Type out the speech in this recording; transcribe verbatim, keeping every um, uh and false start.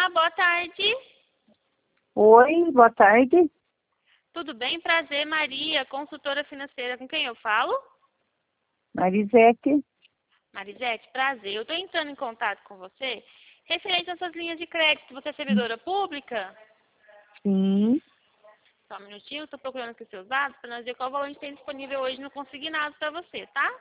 boa tarde. Oi, boa tarde. Tudo bem? Prazer, Maria, consultora financeira. Com quem eu falo? Marisete. Marisete, prazer. Eu estou entrando em contato com você referente às suas linhas de crédito. Você é servidora pública? Sim. Só um minutinho, estou procurando aqui os seus dados para nós ver qual valor a gente tem disponível hoje no consignado para você, tá?